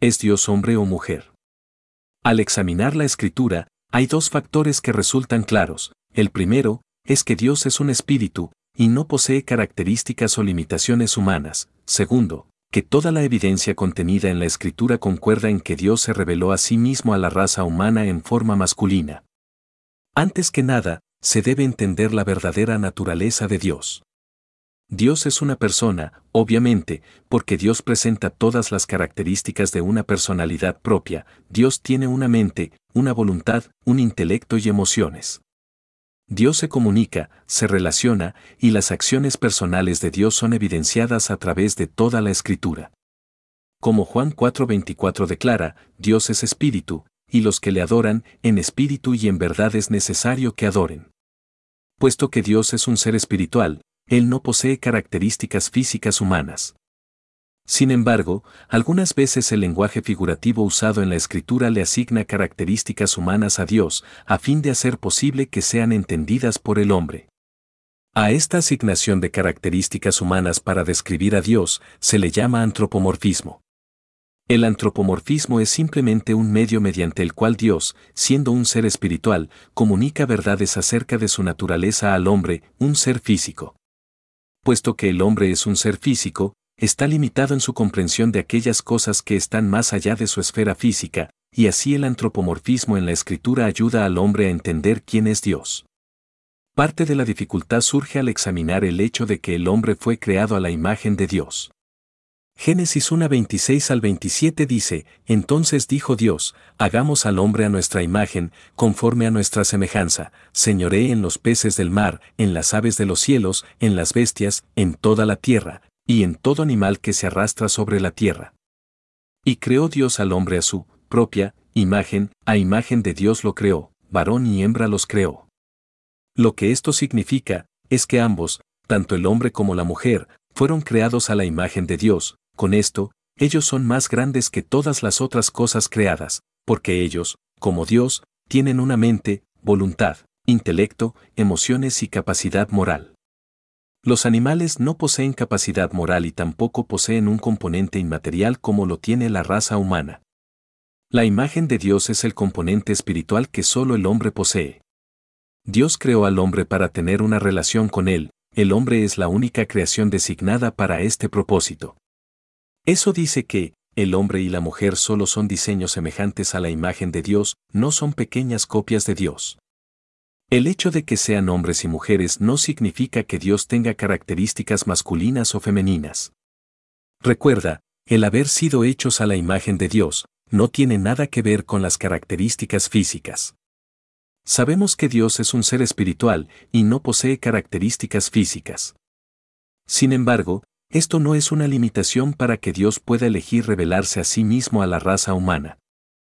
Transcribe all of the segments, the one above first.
¿Es Dios hombre o mujer? Al examinar la Escritura, hay dos factores que resultan claros. El primero es que Dios es un espíritu y no posee características o limitaciones humanas. Segundo, que toda la evidencia contenida en la Escritura concuerda en que Dios se reveló a sí mismo a la raza humana en forma masculina. Antes que nada, se debe entender la verdadera naturaleza de Dios. Dios es una persona, obviamente, porque Dios presenta todas las características de una personalidad propia. Dios tiene una mente, una voluntad, un intelecto y emociones. Dios se comunica, se relaciona, y las acciones personales de Dios son evidenciadas a través de toda la Escritura. Como Juan 4:24 declara, Dios es espíritu, y los que le adoran, en espíritu y en verdad es necesario que adoren. Puesto que Dios es un ser espiritual, Él no posee características físicas humanas. Sin embargo, algunas veces el lenguaje figurativo usado en la Escritura le asigna características humanas a Dios, a fin de hacer posible que sean entendidas por el hombre. A esta asignación de características humanas para describir a Dios se le llama antropomorfismo. El antropomorfismo es simplemente un medio mediante el cual Dios, siendo un ser espiritual, comunica verdades acerca de su naturaleza al hombre, un ser físico. Puesto que el hombre es un ser físico, está limitado en su comprensión de aquellas cosas que están más allá de su esfera física, y así el antropomorfismo en la Escritura ayuda al hombre a entender quién es Dios. Parte de la dificultad surge al examinar el hecho de que el hombre fue creado a la imagen de Dios. Génesis 1:26 al 27 dice, Entonces dijo Dios, hagamos al hombre a nuestra imagen, conforme a nuestra semejanza, señoree en los peces del mar, en las aves de los cielos, en las bestias, en toda la tierra, y en todo animal que se arrastra sobre la tierra. Y creó Dios al hombre a su propia imagen, a imagen de Dios lo creó, varón y hembra los creó. Lo que esto significa, es que ambos, tanto el hombre como la mujer, fueron creados a la imagen de Dios. Con esto, ellos son más grandes que todas las otras cosas creadas, porque ellos, como Dios, tienen una mente, voluntad, intelecto, emociones y capacidad moral. Los animales no poseen capacidad moral y tampoco poseen un componente inmaterial como lo tiene la raza humana. La imagen de Dios es el componente espiritual que solo el hombre posee. Dios creó al hombre para tener una relación con él, el hombre es la única creación designada para este propósito. Eso dice que, el hombre y la mujer solo son diseños semejantes a la imagen de Dios, no son pequeñas copias de Dios. El hecho de que sean hombres y mujeres no significa que Dios tenga características masculinas o femeninas. Recuerda, el haber sido hechos a la imagen de Dios, no tiene nada que ver con las características físicas. Sabemos que Dios es un ser espiritual y no posee características físicas. Sin embargo, esto no es una limitación para que Dios pueda elegir revelarse a sí mismo a la raza humana.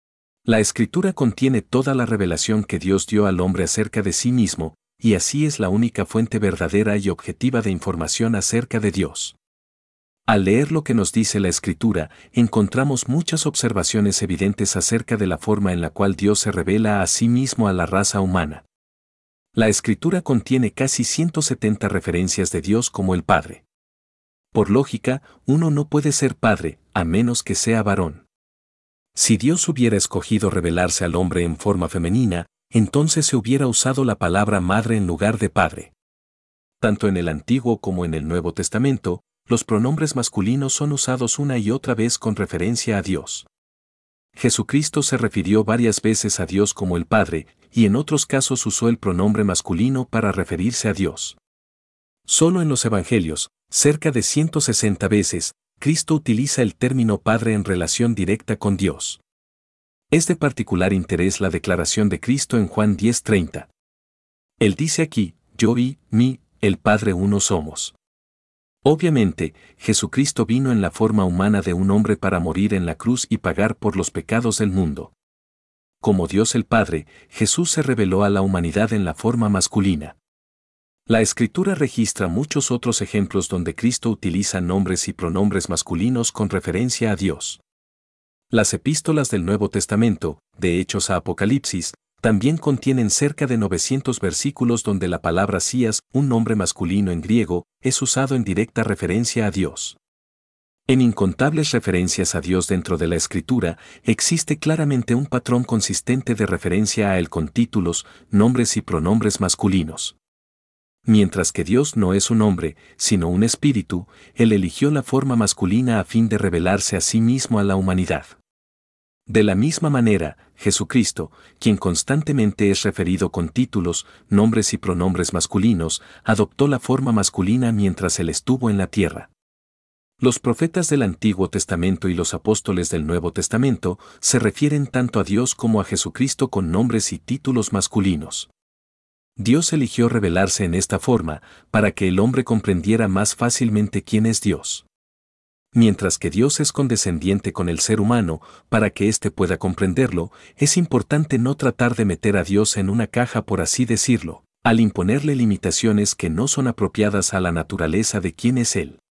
La Escritura contiene toda la revelación que Dios dio al hombre acerca de sí mismo, y así es la única fuente verdadera y objetiva de información acerca de Dios. Al leer lo que nos dice la Escritura, encontramos muchas observaciones evidentes acerca de la forma en la cual Dios se revela a sí mismo a la raza humana. La Escritura contiene casi 170 referencias de Dios como el Padre. Por lógica, uno no puede ser padre, a menos que sea varón. Si Dios hubiera escogido revelarse al hombre en forma femenina, entonces se hubiera usado la palabra madre en lugar de padre. Tanto en el Antiguo como en el Nuevo Testamento, los pronombres masculinos son usados una y otra vez con referencia a Dios. Jesucristo se refirió varias veces a Dios como el Padre, y en otros casos usó el pronombre masculino para referirse a Dios. Solo en los Evangelios, cerca de 160 veces, Cristo utiliza el término Padre en relación directa con Dios. Es de particular interés la declaración de Cristo en Juan 10:30. Él dice aquí, yo y mí, el Padre uno somos. Obviamente, Jesucristo vino en la forma humana de un hombre para morir en la cruz y pagar por los pecados del mundo. Como Dios el Padre, Jesús se reveló a la humanidad en la forma masculina. La Escritura registra muchos otros ejemplos donde Cristo utiliza nombres y pronombres masculinos con referencia a Dios. Las epístolas del Nuevo Testamento, de Hechos a Apocalipsis, también contienen cerca de 900 versículos donde la palabra sías, un nombre masculino en griego, es usado en directa referencia a Dios. En incontables referencias a Dios dentro de la Escritura, existe claramente un patrón consistente de referencia a Él con títulos, nombres y pronombres masculinos. Mientras que Dios no es un hombre, sino un espíritu, Él eligió la forma masculina a fin de revelarse a sí mismo a la humanidad. De la misma manera, Jesucristo, quien constantemente es referido con títulos, nombres y pronombres masculinos, adoptó la forma masculina mientras Él estuvo en la tierra. Los profetas del Antiguo Testamento y los apóstoles del Nuevo Testamento se refieren tanto a Dios como a Jesucristo con nombres y títulos masculinos. Dios eligió revelarse en esta forma para que el hombre comprendiera más fácilmente quién es Dios. Mientras que Dios es condescendiente con el ser humano para que éste pueda comprenderlo, es importante no tratar de meter a Dios en una caja, por así decirlo, al imponerle limitaciones que no son apropiadas a la naturaleza de quién es Él.